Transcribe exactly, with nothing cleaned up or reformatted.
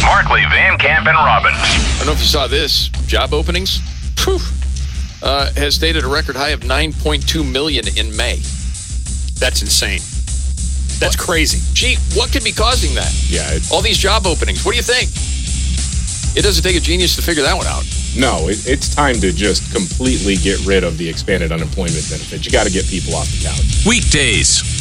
Markley, Van Camp, and Robbins. I don't know if you saw this. Job openings Whew. Uh, has stayed at a record high of nine point two million in May. That's insane. That's what? Crazy. Gee, what could be causing that? Yeah. It's, All these job openings. What do you think? It doesn't take a genius to figure that one out. No, it, it's time to just completely get rid of the expanded unemployment benefit. You got to get people off the couch. Weekdays